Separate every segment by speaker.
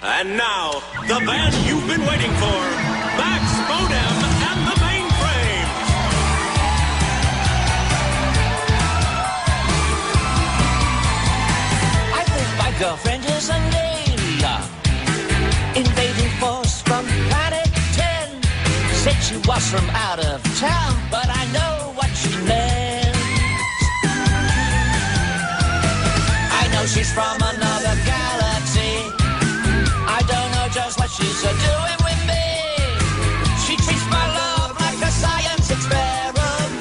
Speaker 1: And now, the band you've been waiting for, Max Bodem and the Mainframe.
Speaker 2: I think my girlfriend is a Neela, invading force from planet 10. Said she was from out of town, but I know what she meant. I know she's from another galaxy. I don't know just what she's doing with me. She treats my love like a science experiment.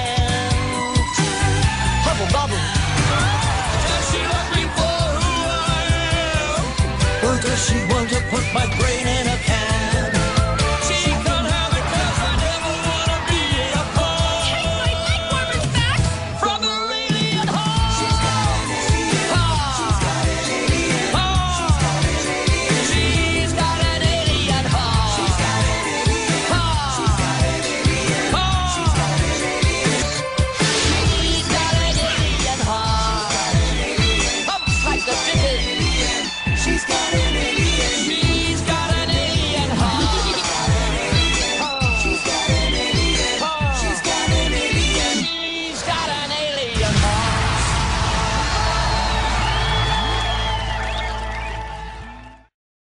Speaker 2: Hubble bubble. Does she love me for who I am? Or does she want to put